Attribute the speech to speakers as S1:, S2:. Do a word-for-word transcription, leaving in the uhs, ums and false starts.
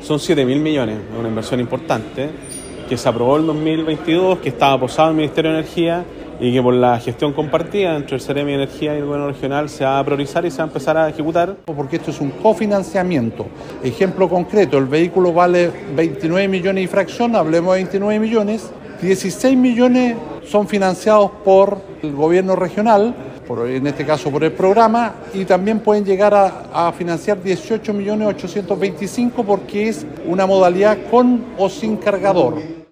S1: Son siete mil millones, es una inversión importante, que se aprobó en dos mil veintidós, que estaba posado en el Ministerio de Energía y que por la gestión compartida entre el Ceremi de Energía y el Gobierno Regional se va a priorizar y se va a empezar a ejecutar.
S2: Porque esto es un cofinanciamiento. Ejemplo concreto, el vehículo vale veintinueve millones y fracción, hablemos de veintinueve millones, dieciséis millones son financiados por el Gobierno Regional, por, en este caso por el programa, y también pueden llegar a, a financiar dieciocho millones ochocientos veinticinco porque es una modalidad con o sin cargador.